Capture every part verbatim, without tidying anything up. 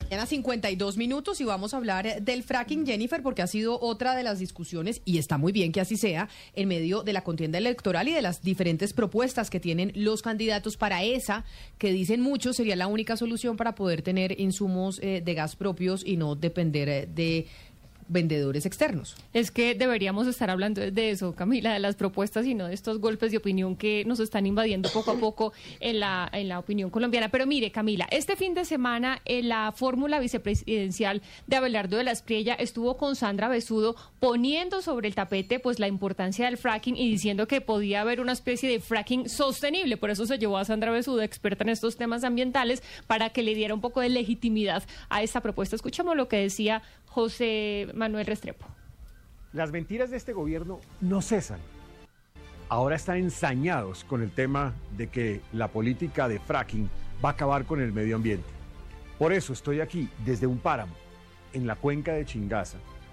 Mañana cincuenta y dos minutos y vamos a hablar del fracking, Jennifer, porque ha sido otra de las discusiones, y está muy bien que así sea, en medio de la contienda electoral y de las diferentes propuestas que tienen los candidatos para esa, que dicen muchos sería la única solución para poder tener insumos eh, de gas propios y no depender eh, de vendedores externos. Es que deberíamos estar hablando de eso, Camila, de las propuestas y no de estos golpes de opinión que nos están invadiendo poco a poco en la, en la opinión colombiana. Pero mire, Camila, este fin de semana en la fórmula vicepresidencial de Abelardo de la Espriella estuvo con Sandra Besudo poniendo sobre el tapete pues la importancia del fracking y diciendo que podía haber una especie de fracking sostenible. Por eso se llevó a Sandra Besudo, experta en estos temas ambientales, para que le diera un poco de legitimidad a esta propuesta. Escuchamos lo que decía José Manuel Restrepo. Las mentiras de este gobierno no cesan. Ahora están ensañados con el tema de que la política de fracking va a acabar con el medio ambiente. Por eso estoy aquí, desde un páramo, en la cuenca de Chingaza,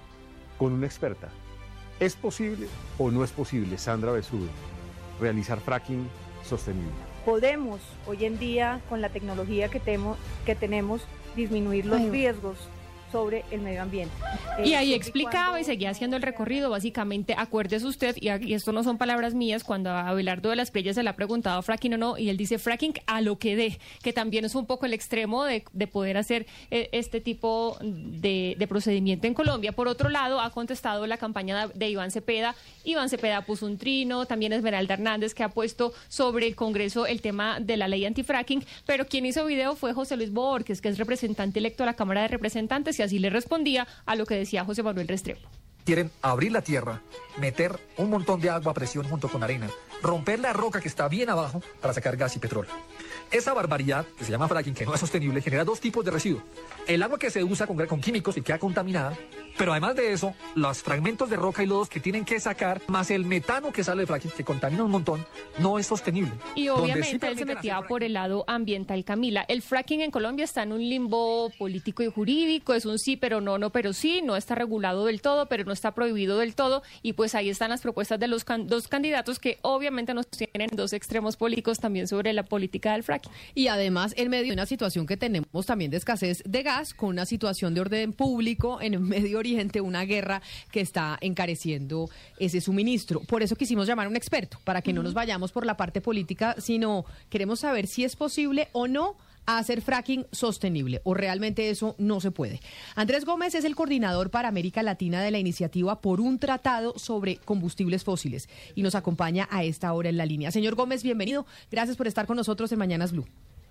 con una experta. ¿Es posible o no es posible, Sandra Besudo, realizar fracking sostenible? Podemos, hoy en día, con la tecnología que, temo, que tenemos, disminuir los Ay. riesgos sobre el medio ambiente. Y ahí eh, explicaba cuando... y seguía haciendo el recorrido. Básicamente, acuérdese usted, y, y esto no son palabras mías, cuando a Abelardo de la Espriella se le ha preguntado fracking o no, y él dice fracking a lo que dé, que también es un poco el extremo de, de poder hacer eh, este tipo de, de procedimiento en Colombia. Por otro lado, ha contestado la campaña de, de Iván Cepeda. Iván Cepeda puso un trino, también Esmeralda Hernández, que ha puesto sobre el Congreso el tema de la ley antifracking, pero quien hizo video fue José Luis Borges, que es representante electo a la Cámara de Representantes, y así le respondía a lo que decía José Manuel Restrepo. Quieren abrir la tierra, meter un montón de agua a presión junto con arena, romper la roca que está bien abajo para sacar gas y petróleo. Esa barbaridad, que se llama fracking, que no es sostenible, genera dos tipos de residuos. El agua que se usa con, con químicos y queda contaminada, pero además de eso, los fragmentos de roca y lodos que tienen que sacar, más el metano que sale de fracking, que contamina un montón, no es sostenible. Y obviamente sí él se metía por el lado ambiental, Camila. El fracking en Colombia está en un limbo político y jurídico, es un sí, pero no, no, pero sí, no está regulado del todo, pero no está prohibido del todo, y pues ahí están las propuestas de los can- dos candidatos que obviamente nos tienen dos extremos políticos también sobre la política del fracking. Y además, en medio de una situación que tenemos también de escasez de gas, con una situación de orden público en el Medio Oriente, una guerra que está encareciendo ese suministro. Por eso quisimos llamar a un experto, para que no nos vayamos por la parte política, sino queremos saber si es posible o no hacer fracking sostenible, o realmente eso no se puede. Andrés Gómez es el coordinador para América Latina de la iniciativa por un tratado sobre combustibles fósiles y nos acompaña a esta hora en la línea. Señor Gómez, bienvenido. Gracias por estar con nosotros en Mañanas Blue.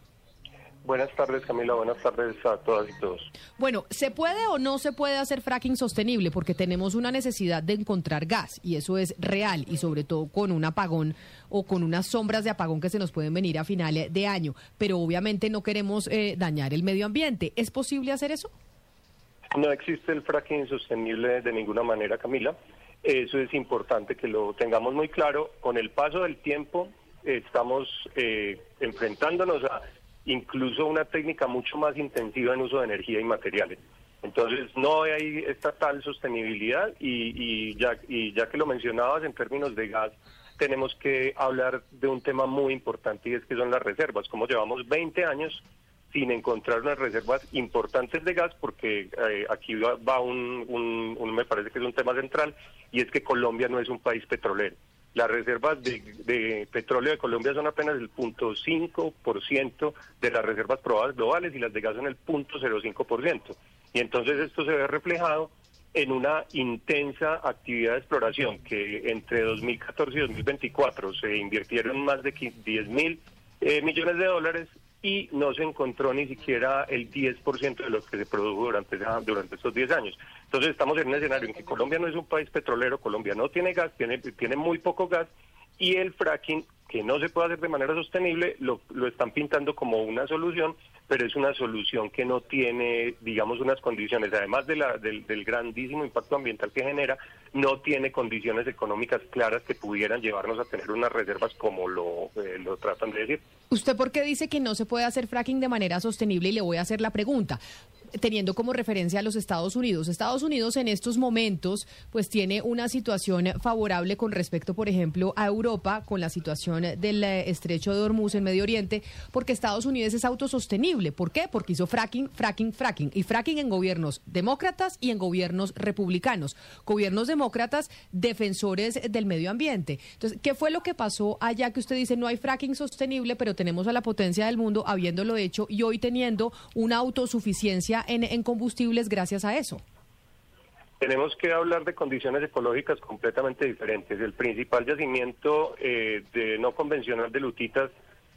Buenas tardes, Camila. Buenas tardes a todas y todos. Bueno, ¿se puede o no se puede hacer fracking sostenible? Porque tenemos una necesidad de encontrar gas, y eso es real, y sobre todo con un apagón o con unas sombras de apagón que se nos pueden venir a final de año. Pero obviamente no queremos eh, dañar el medio ambiente. ¿Es posible hacer eso? No existe el fracking sostenible de ninguna manera, Camila. Eso es importante que lo tengamos muy claro. Con el paso del tiempo eh, estamos eh, enfrentándonos a incluso una técnica mucho más intensiva en uso de energía y materiales. Entonces no hay esta tal sostenibilidad y, y, ya, y ya que lo mencionabas en términos de gas, tenemos que hablar de un tema muy importante, y es que son las reservas. Como llevamos veinte años sin encontrar unas reservas importantes de gas, porque eh, aquí va, va un, un, un, me parece que es un tema central, y es que Colombia no es un país petrolero. Las reservas de, de petróleo de Colombia son apenas el cero punto cinco por ciento de las reservas probadas globales, y las de gas son el cero punto cero cinco por ciento. Y entonces esto se ve reflejado en una intensa actividad de exploración, que entre dos mil catorce y dos mil veinticuatro se invirtieron más de diez mil eh, millones de dólares, y no se encontró ni siquiera el diez por ciento de lo que se produjo durante, durante estos diez años. Entonces estamos en un escenario en que Colombia no es un país petrolero, Colombia no tiene gas, tiene, tiene muy poco gas, y el fracking, que no se puede hacer de manera sostenible, lo, lo están pintando como una solución, pero es una solución que no tiene, digamos, unas condiciones, además de la, del, del grandísimo impacto ambiental que genera, no tiene condiciones económicas claras que pudieran llevarnos a tener unas reservas como lo, eh, lo tratan de decir. ¿Usted por qué dice que no se puede hacer fracking de manera sostenible? Y le voy a hacer la pregunta. teniendo como referencia a los Estados Unidos. Estados Unidos en estos momentos pues tiene una situación favorable con respecto, por ejemplo, a Europa, con la situación del eh, estrecho de Hormuz en Medio Oriente, porque Estados Unidos es autosostenible. ¿Por qué? Porque hizo fracking, fracking, fracking. Y fracking en gobiernos demócratas y en gobiernos republicanos. Gobiernos demócratas, defensores del medio ambiente. Entonces, ¿qué fue lo que pasó allá que usted dice no hay fracking sostenible, pero tenemos a la potencia del mundo habiéndolo hecho y hoy teniendo una autosuficiencia en, en combustibles gracias a eso? Tenemos que hablar de condiciones ecológicas completamente diferentes. El principal yacimiento eh, de no convencional de lutitas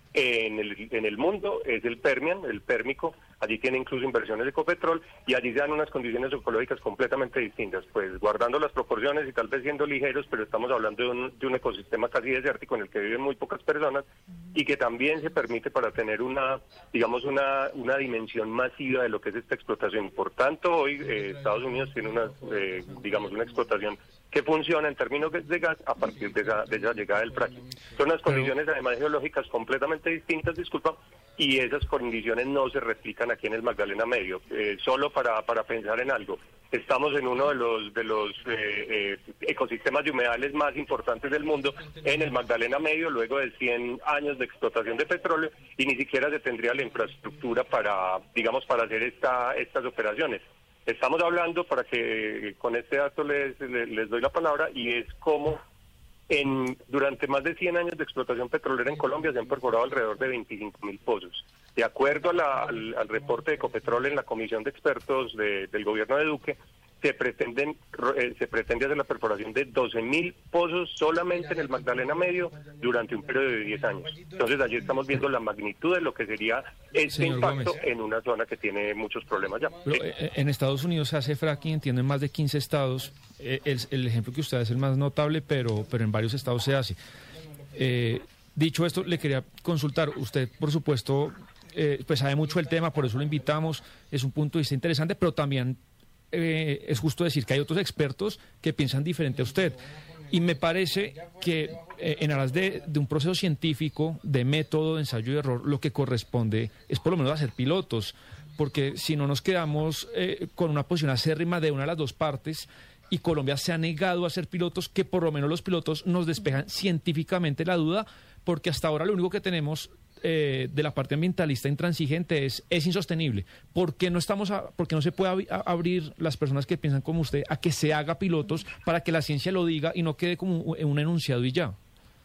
en el, en el mundo es el Permian, el pérmico. Allí tiene incluso inversiones de Ecopetrol y allí se dan unas condiciones ecológicas completamente distintas, pues guardando las proporciones y tal vez siendo ligeros, pero estamos hablando de un, de un ecosistema casi desértico en el que viven muy pocas personas y que también se permite para tener una, digamos, una, una dimensión masiva de lo que es esta explotación. Por tanto, hoy eh, Estados Unidos tiene una, eh, digamos, una explotación que funciona en términos de gas a partir de esa, de esa llegada del fracking. Son unas condiciones además geológicas completamente distintas, disculpa, y esas condiciones no se replican aquí en el Magdalena Medio. Eh, solo para, para pensar en algo, estamos en uno de los de los eh, eh, ecosistemas de humedales más importantes del mundo, en el Magdalena Medio, luego de cien años de explotación de petróleo, y ni siquiera se tendría la infraestructura para, digamos, para hacer esta, estas operaciones. Estamos hablando, para que con este dato les, les, les doy la palabra, y es como en durante más de cien años de explotación petrolera en Colombia se han perforado alrededor de veinticinco mil pozos. De acuerdo a la, al, al reporte de Ecopetrol en la comisión de expertos de, del gobierno de Duque, se pretenden eh, se pretende hacer la perforación de doce mil pozos solamente en el Magdalena Medio durante un periodo de diez años. Entonces allí estamos viendo la magnitud de lo que sería este Señor impacto Gómez, en una zona que tiene muchos problemas ya. Pero, sí. En Estados Unidos se hace fracking, entiendo, en más de quince estados. El, el ejemplo que usted hace es el más notable, pero, pero en varios estados se hace. Eh, dicho esto, le quería consultar. Usted, por supuesto, eh, pues sabe mucho del tema, por eso lo invitamos. Es un punto de vista interesante, pero también eh, es justo decir que hay otros expertos que piensan diferente a usted. Y me parece que eh, en aras de, de un proceso científico, de método, de ensayo y error, lo que corresponde es por lo menos hacer pilotos, porque si no nos quedamos eh, con una posición acérrima de una de las dos partes, y Colombia se ha negado a hacer pilotos, que por lo menos los pilotos nos despejan científicamente la duda, porque hasta ahora lo único que tenemos eh, de la parte ambientalista intransigente es, es insostenible. ¿Por qué no estamos a, por qué no se puede ab a abrir las personas que piensan como usted a que se haga pilotos para que la ciencia lo diga y no quede como un, un enunciado y ya?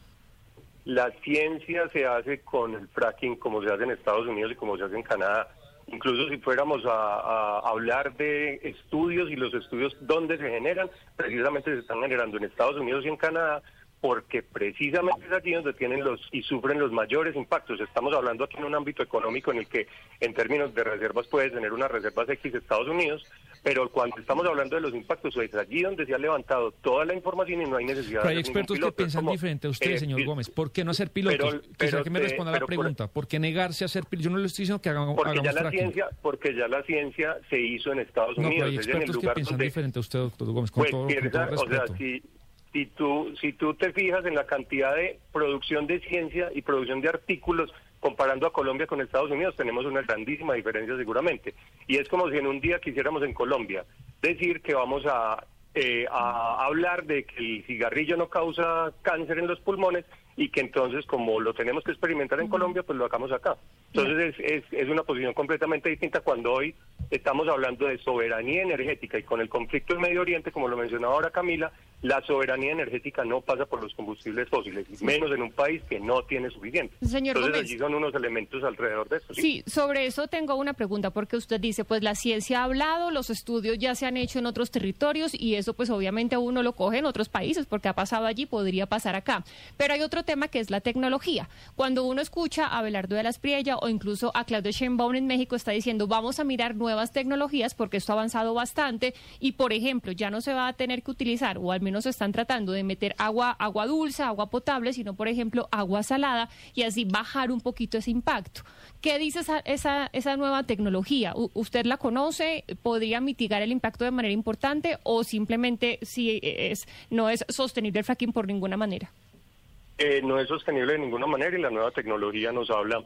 La ciencia se hace con el fracking como se hace en Estados Unidos y como se hace en Canadá. Incluso si fuéramos a, a hablar de estudios y los estudios donde se generan, precisamente se están generando en Estados Unidos y en Canadá, porque precisamente es allí donde tienen los y sufren los mayores impactos. Estamos hablando aquí en un ámbito económico en el que en términos de reservas puede tener unas reservas X Estados Unidos, pero cuando estamos hablando de los impactos, es allí donde se ha levantado toda la información y no hay necesidad pero hay de expertos piloto. que piensan como, diferente a usted, eh, señor Gómez. ¿Por qué no hacer pilotos? Pero, Quisiera pero, que me responda eh, la pregunta. ¿Por qué negarse a hacer pilotos? Yo no le estoy diciendo que hagamos, porque hagamos ya la fracking. ciencia, porque ya la ciencia se hizo en Estados No, Unidos. pero hay es en el expertos que lugar piensan donde, diferente a usted, doctor Gómez, con pues, todo, piensa, con todo respeto. O sea, si, si, tú, si tú te fijas en la cantidad de producción de ciencia y producción de artículos, comparando a Colombia con Estados Unidos, tenemos una grandísima diferencia seguramente. Y es como si en un día quisiéramos en Colombia decir que vamos a, eh, a hablar de que el cigarrillo no causa cáncer en los pulmones y que entonces, como lo tenemos que experimentar en Colombia, pues lo hagamos acá. Entonces es, es, es una posición completamente distinta cuando hoy estamos hablando de soberanía energética, y con el conflicto en Medio Oriente, como lo mencionaba ahora Camila, la soberanía energética no pasa por los combustibles fósiles, menos en un país que no tiene suficiente. Señor Entonces Gómez, allí son unos elementos alrededor de esto. ¿sí? sí, sobre eso tengo una pregunta, porque usted dice, pues la ciencia ha hablado, los estudios ya se han hecho en otros territorios, y eso pues obviamente uno lo coge en otros países, porque ha pasado allí, podría pasar acá. Pero hay otro tema que es la tecnología. Cuando uno escucha a Abelardo de la Espriella o incluso a Claudia Sheinbaum en México, está diciendo, vamos a mirar nuevas tecnologías porque esto ha avanzado bastante, y por ejemplo, ya no se va a tener que utilizar, o al menos están tratando de meter agua, agua dulce, agua potable, sino por ejemplo agua salada, y así bajar un poquito ese impacto. ¿Qué dice esa, esa, esa nueva tecnología? U- ¿Usted la conoce? ¿Podría mitigar el impacto de manera importante, o simplemente si es, no es sostenible el fracking por ninguna manera? Eh, no es sostenible de ninguna manera, y la nueva tecnología nos habla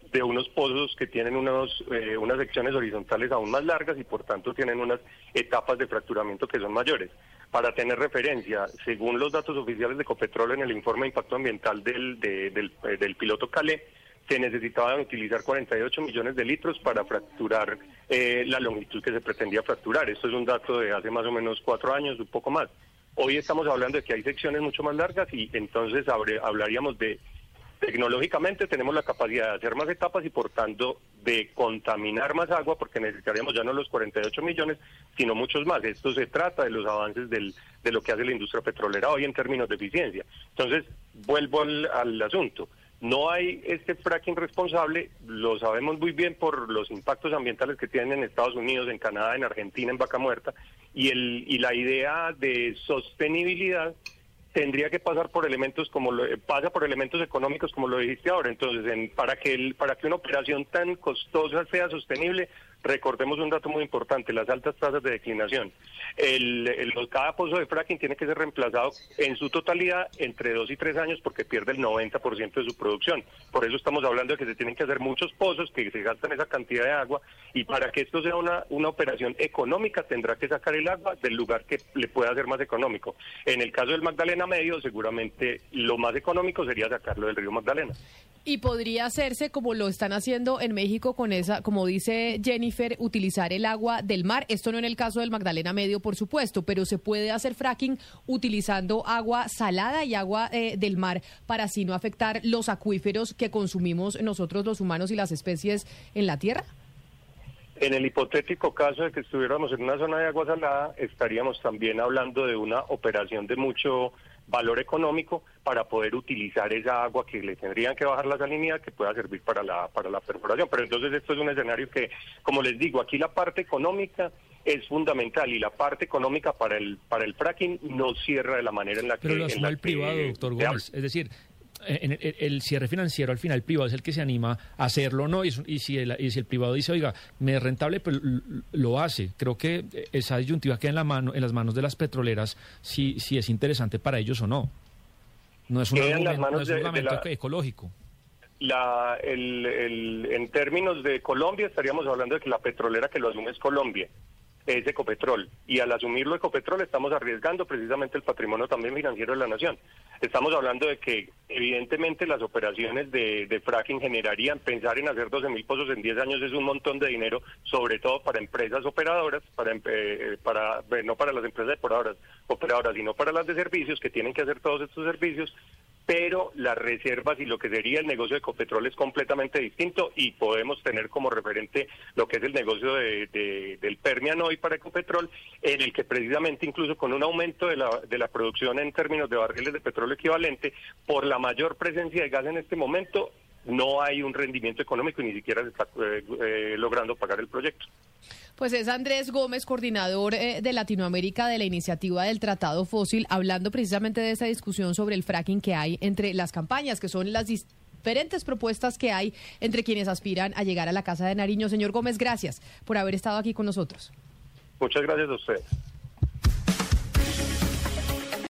de unos pozos que tienen unos, eh, unas secciones horizontales aún más largas y por tanto tienen unas etapas de fracturamiento que son mayores. Para tener referencia, según los datos oficiales de Ecopetrol en el informe de impacto ambiental del, de, del, eh, del piloto Calais, se necesitaban utilizar cuarenta y ocho millones de litros para fracturar eh, la longitud que se pretendía fracturar. Esto es un dato de hace más o menos cuatro años, un poco más. Hoy estamos hablando de que hay secciones mucho más largas y entonces habré, hablaríamos de, tecnológicamente tenemos la capacidad de hacer más etapas y por tanto de contaminar más agua porque necesitaríamos ya no los cuarenta y ocho millones, sino muchos más. Esto se trata de los avances del, de lo que hace la industria petrolera hoy en términos de eficiencia. Entonces, vuelvo al, al asunto. No hay este fracking responsable, lo sabemos muy bien por los impactos ambientales que tienen en Estados Unidos, en Canadá, en Argentina, en Vaca Muerta, y, el, y la idea de sostenibilidad tendría que pasar por elementos como lo, pasa por elementos económicos como lo dijiste ahora. Entonces, en, para que el, para que una operación tan costosa sea sostenible, recordemos un dato muy importante, las altas tasas de declinación. El, el, cada pozo de fracking tiene que ser reemplazado en su totalidad entre dos y tres años porque pierde el noventa por ciento de su producción. Por eso estamos hablando de que se tienen que hacer muchos pozos, que se gastan esa cantidad de agua, y para que esto sea una, una operación económica tendrá que sacar el agua del lugar que le pueda ser más económico. En el caso del Magdalena Medio, seguramente lo más económico sería sacarlo del río Magdalena. Y podría hacerse como lo están haciendo en México con esa, como dice Jennifer, utilizar el agua del mar. Esto no en el caso del Magdalena Medio, por supuesto, pero se puede hacer fracking utilizando agua salada y agua eh, del mar para así no afectar los acuíferos que consumimos nosotros los humanos y las especies en la tierra. En el hipotético caso de que estuviéramos en una zona de agua salada, estaríamos también hablando de una operación de mucho valor económico para poder utilizar esa agua que le tendrían que bajar la salinidad que pueda servir para la para la perforación. Pero entonces esto es un escenario que, como les digo, aquí la parte económica es fundamental y la parte económica para el para el fracking no cierra de la manera en la que... Pero lo asume el privado, doctor Gómez. Es decir, en el, el cierre financiero al final el privado es el que se anima a hacerlo, ¿no? Y, y, si el, y si el privado dice, oiga, me es rentable, pues lo hace. Creo que esa disyuntiva queda en la mano, en las manos de las petroleras, si, si es interesante para ellos o no. No es un argumento, no es un argumento de, de la, ecológico. La, el, el, en términos de Colombia estaríamos hablando de que la petrolera que lo asume es Colombia. Es Ecopetrol, y al asumirlo Ecopetrol estamos arriesgando precisamente el patrimonio también financiero de la nación. Estamos hablando de que evidentemente las operaciones de, de fracking generarían, pensar en hacer doce mil pozos en diez años es un montón de dinero, sobre todo para empresas operadoras, para, eh, para no para las empresas operadoras, operadoras, sino para las de servicios que tienen que hacer todos estos servicios, pero las reservas y lo que sería el negocio de Ecopetrol es completamente distinto y podemos tener como referente lo que es el negocio de, de, del Permian hoy para Ecopetrol, en el que precisamente incluso con un aumento de la, de la producción en términos de barriles de petróleo equivalente, por la mayor presencia de gas en este momento, no hay un rendimiento económico y ni siquiera se está eh, eh, logrando pagar el proyecto. Pues es Andrés Gómez, coordinador eh, de Latinoamérica de la iniciativa del Tratado Fósil, hablando precisamente de esta discusión sobre el fracking que hay entre las campañas, que son las diferentes propuestas que hay entre quienes aspiran a llegar a la Casa de Nariño. Señor Gómez, gracias por haber estado aquí con nosotros. Muchas gracias a ustedes.